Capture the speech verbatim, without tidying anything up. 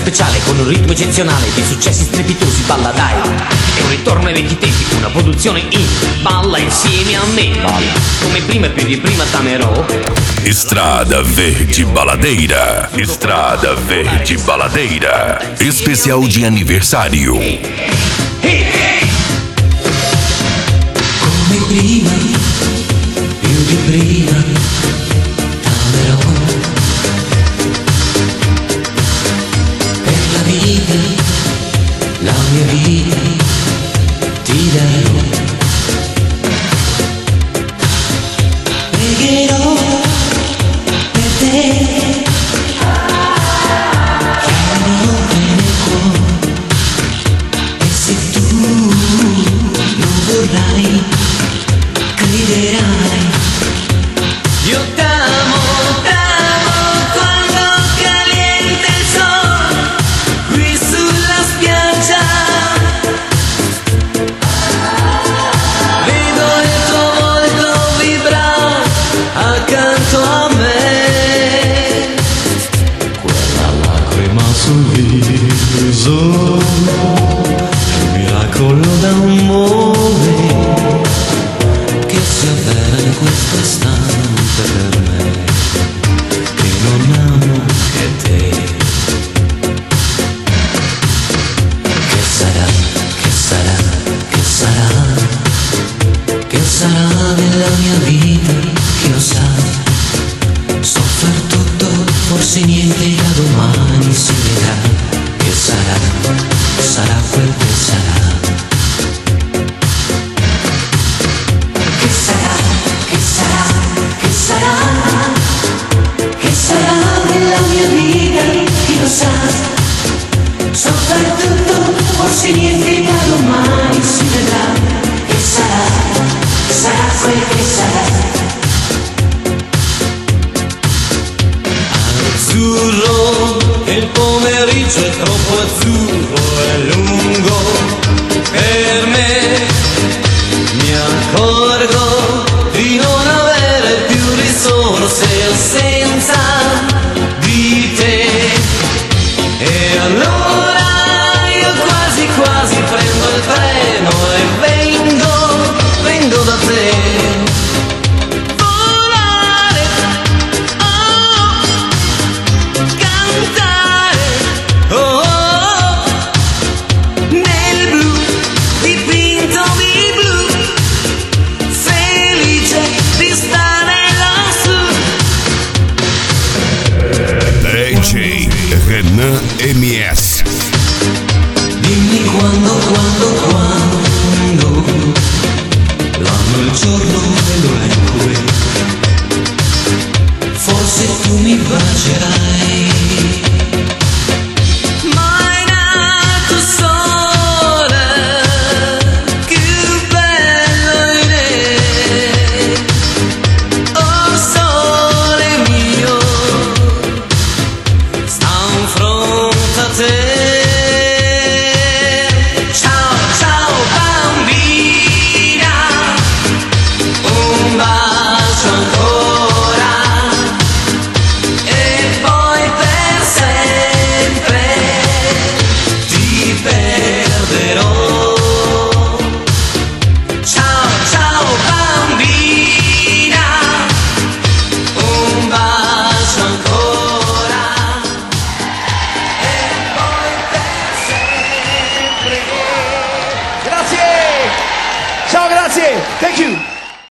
speciale con un ritmo eccezionale di successi strepitosi. Balla dai, è un ritorno ai vecchi tempi, una produzione in balla insieme a me. Balla come prima e più di prima t'amerò. Estrada Verde Baladeira, Estrada Verde Baladeira, especial de aniversário. Hey, hey. Come prima, più di prima t'amerò. Per la vita, la mia vita ti darò. Pregherò per te, chiamerò nel cuore, e se tu lo vorrai, griderai. Io t'amo, t'amo quando caliente il sole qui sulla spiaggia. Vedo il tuo volto vibrare accanto a me. Quella lacrima sul viso è un miracolo d'amore che si avvera in questo istante per me, che non amo che te. Che sarà, che sarà, che sarà, che sarà nella mia vita, chi lo sa. So far tutto, forse niente da domani si vedrà. Che sarà, sarà quel che sarà. Che sarà, che sarà, che sarà, che sarà nella mia vita, chi lo sa. So far tutto, forse niente da domani si vedrà. Che sarà, sarà quel che sarà. Azzurro, il pomeriggio è troppo azzurro e lungo per me. Mi accorgo di non avere più risorse senza di te. E allora io quasi quasi prendo il treno e vengo, vengo da te. Volare, oh, cantare, oh, oh, nel blu, dipinto di blu, felice di stare lassù. D J Renan M S. Dimmi quando, quando, quando, l'anno, il giorno e l'orario, forse tu mi bacerai. Ma è nato sole, più bello in me. Oh sole mio, sta in fronte a te. Ciao, ciao bambina, un bacio ancora, e poi per sempre ti perderò. Ciao, ciao bambina, un bacio ancora, e poi per sempre. Grazie! Ciao, grazie! Thank you!